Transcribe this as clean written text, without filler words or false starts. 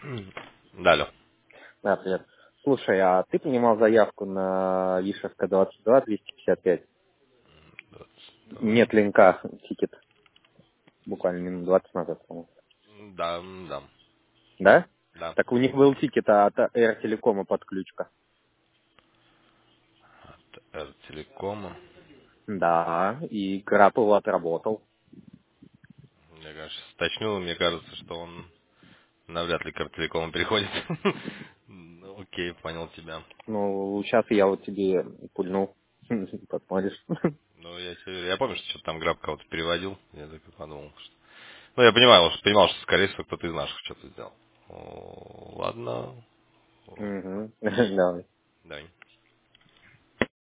Да, алло. Да, привет. Слушай, а ты принимал заявку на Вишевка 22 255? Нет линка, тикет. Буквально минут 20 назад, по-моему. Да, да, Да? да. Так у них был тикет от Air Телекома подключка. От Телекома. Да, и Граб его отработал. Я, конечно, сточнил, мне кажется, что он навряд ли к Телекому переходит. Ну, окей, понял тебя. Ну, сейчас я вот тебе пульну. Посмотришь. Ну, я помню, что что-то там Граб кого-то переводил. Я так и подумал, что... Ну, я понимал, что, скорее всего, кто-то из наших что-то сделал. Ладно. Мгм. И... Давай. Давай.